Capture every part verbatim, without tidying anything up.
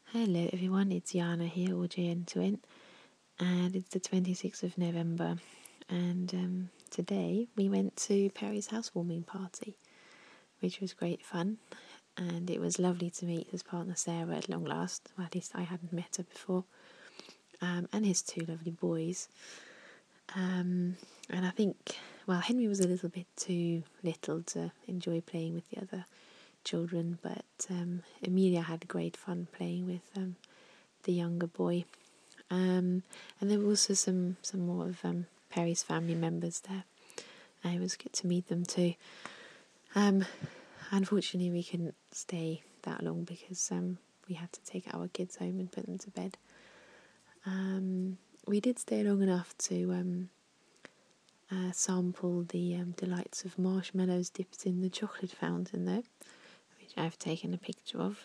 Hello everyone, it's Jana here, or J N Twin, and it's the twenty-sixth of November, and um, today we went to Perry's housewarming party, which was great fun, and it was lovely to meet his partner Sarah at long last. Well, at least I hadn't met her before, um, and his two lovely boys. Um, and I think, well, Henry was a little bit too little to enjoy playing with the other children, but um, Emilia had great fun playing with um, the younger boy. Um, and there were also some, some more of um, Perry's family members there. And it was good to meet them too. Um, unfortunately, we couldn't stay that long because um, we had to take our kids home and put them to bed. Um, we did stay long enough to um, uh, sample the um, delights of marshmallows dipped in the chocolate fountain, though, which I've taken a picture of.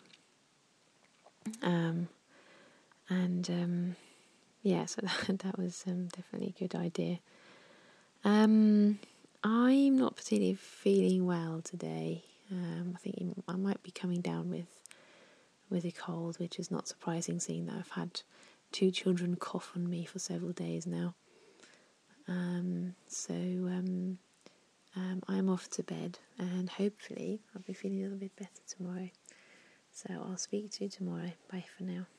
Um, and um, yeah, so that, that was um, definitely a good idea. Um, I'm not particularly feeling well today. Um, I think I might be coming down with with a cold, which is not surprising, seeing that I've had two children cough on me for several days now. Um, so um, um, I'm off to bed, and hopefully I'll be feeling a little bit better tomorrow. So I'll speak to you tomorrow. Bye for now.